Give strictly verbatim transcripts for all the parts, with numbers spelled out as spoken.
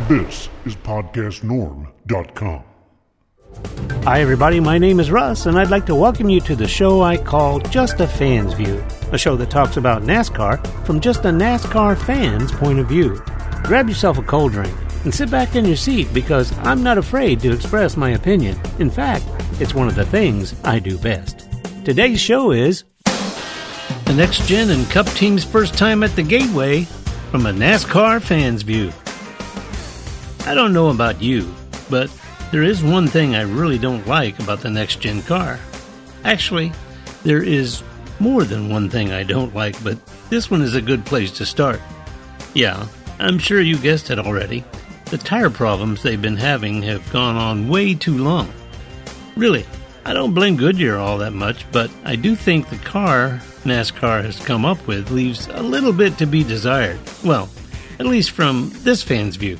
This is podcast norm dot com. Hi everybody, my name is Russ, and I'd like to welcome you to the show I call Just a Fan's View, a show that talks about NASCAR from just a NASCAR fan's point of view. Grab yourself a cold drink and sit back in your seat because I'm not afraid to express my opinion. In fact, it's one of the things I do best. Today's show is the Next Gen and Cup Team's first time at the Gateway from a NASCAR fan's view. I don't know about you, but there is one thing I really don't like about the Next Gen car. Actually, there is more than one thing I don't like, but this one is a good place to start. Yeah, I'm sure you guessed it already. The tire problems they've been having have gone on way too long. Really, I don't blame Goodyear all that much, but I do think the car NASCAR has come up with leaves a little bit to be desired. Well, at least from this fan's view.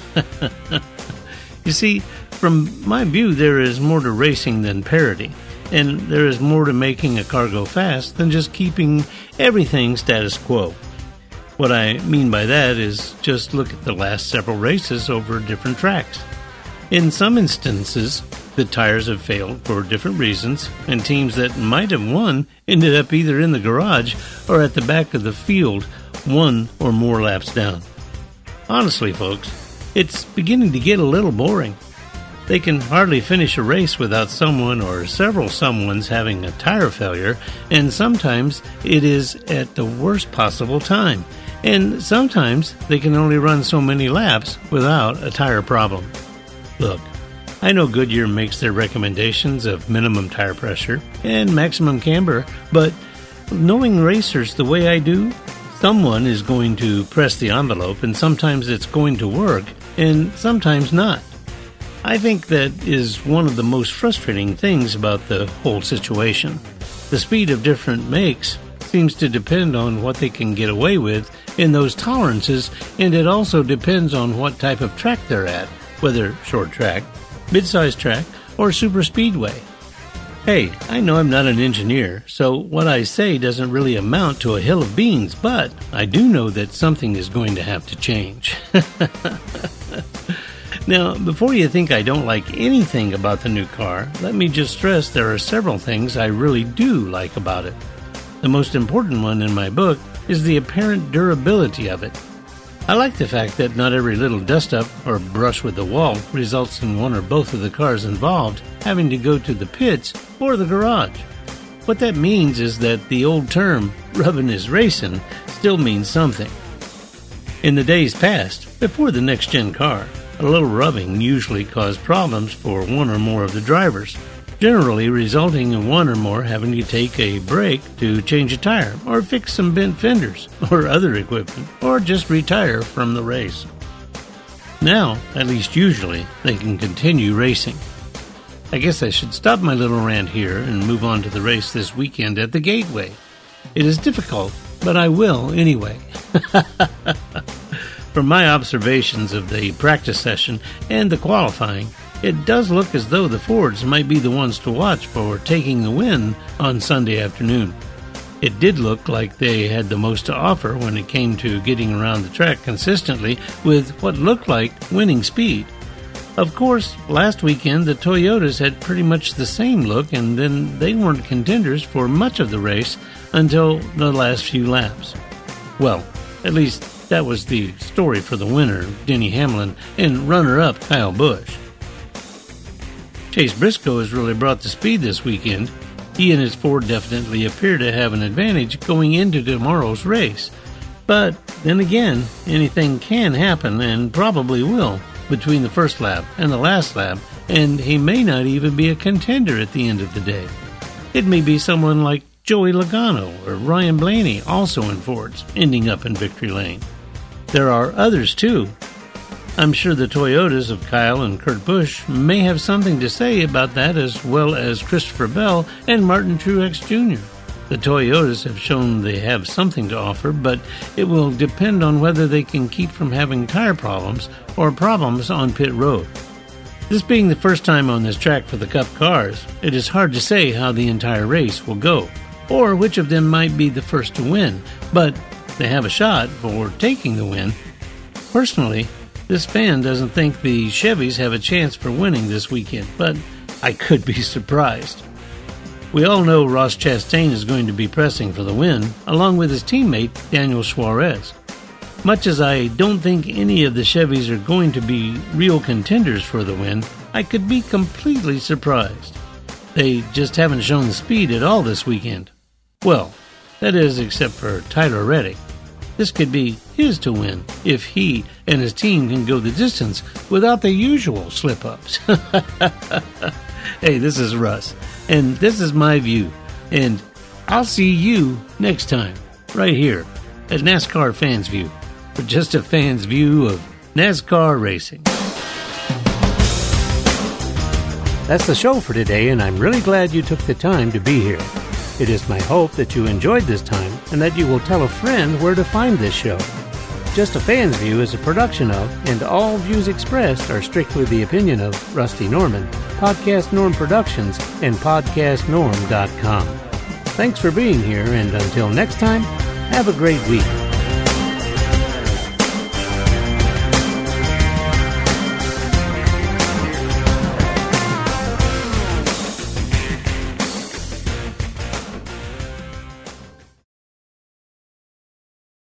You see, from my view, there is more to racing than parity, and there is more to making a car go fast than just keeping everything status quo. What I mean by that is just look at the last several races over different tracks. In some instances, the tires have failed for different reasons, and teams that might have won ended up either in the garage or at the back of the field, one or more laps down. Honestly, folks, it's beginning to get a little boring. They can hardly finish a race without someone or several someones having a tire failure, and sometimes it is at the worst possible time, and sometimes they can only run so many laps without a tire problem. Look, I know Goodyear makes their recommendations of minimum tire pressure and maximum camber, but knowing racers the way I do, someone is going to press the envelope, and sometimes it's going to work, and sometimes not. I think that is one of the most frustrating things about the whole situation. The speed of different makes seems to depend on what they can get away with in those tolerances, and it also depends on what type of track they're at, whether short track, mid-sized track, or super speedway. Hey, I know I'm not an engineer, so what I say doesn't really amount to a hill of beans, but I do know that something is going to have to change. Now, before you think I don't like anything about the new car, let me just stress there are several things I really do like about it. The most important one in my book is the apparent durability of it. I like the fact that not every little dust-up or brush with the wall results in one or both of the cars involved having to go to the pits or the garage. What that means is that the old term, rubbing is racing, still means something. In the days past, before the next-gen car, a little rubbing usually caused problems for one or more of the drivers, generally resulting in one or more having to take a break to change a tire or fix some bent fenders or other equipment or just retire from the race. Now, at least usually, they can continue racing. I guess I should stop my little rant here and move on to the race this weekend at the Gateway. It is difficult, but I will anyway. From my observations of the practice session and the qualifying, it does look as though the Fords might be the ones to watch for taking the win on Sunday afternoon. It did look like they had the most to offer when it came to getting around the track consistently with what looked like winning speed. Of course, last weekend the Toyotas had pretty much the same look, and then they weren't contenders for much of the race until the last few laps. Well, at least that was the story for the winner, Denny Hamlin, and runner-up Kyle Busch. Chase Briscoe has really brought the speed this weekend. He and his Ford definitely appear to have an advantage going into tomorrow's race. But then again, anything can happen, and probably will, between the first lap and the last lap, and he may not even be a contender at the end of the day. It may be someone like Joey Logano or Ryan Blaney, also in Fords, ending up in victory lane. There are others too. I'm sure the Toyotas of Kyle and Kurt Busch may have something to say about that, as well as Christopher Bell and Martin Truex Junior The Toyotas have shown they have something to offer, but it will depend on whether they can keep from having tire problems or problems on pit road. This being the first time on this track for the Cup cars, it is hard to say how the entire race will go, or which of them might be the first to win, but they have a shot for taking the win. Personally, This fan doesn't think the Chevys have a chance for winning this weekend, but I could be surprised. We all know Ross Chastain is going to be pressing for the win, along with his teammate Daniel Suarez. Much as I don't think any of the Chevys are going to be real contenders for the win, I could be completely surprised. They just haven't shown speed at all this weekend. Well, that is except for Tyler Reddick. This could be his to win if he and his team can go the distance without the usual slip-ups. Hey, this is Russ, and this is my view, and I'll see you next time, right here at NASCAR Fans View, for just a fan's view of NASCAR racing. That's the show for today, and I'm really glad you took the time to be here. It is my hope that you enjoyed this time and that you will tell a friend where to find this show. Just a Fan's View is a production of, and all views expressed are strictly the opinion of, Rusty Norman, Podcast Norm Productions, and podcast norm dot com. Thanks for being here, and until next time, have a great week.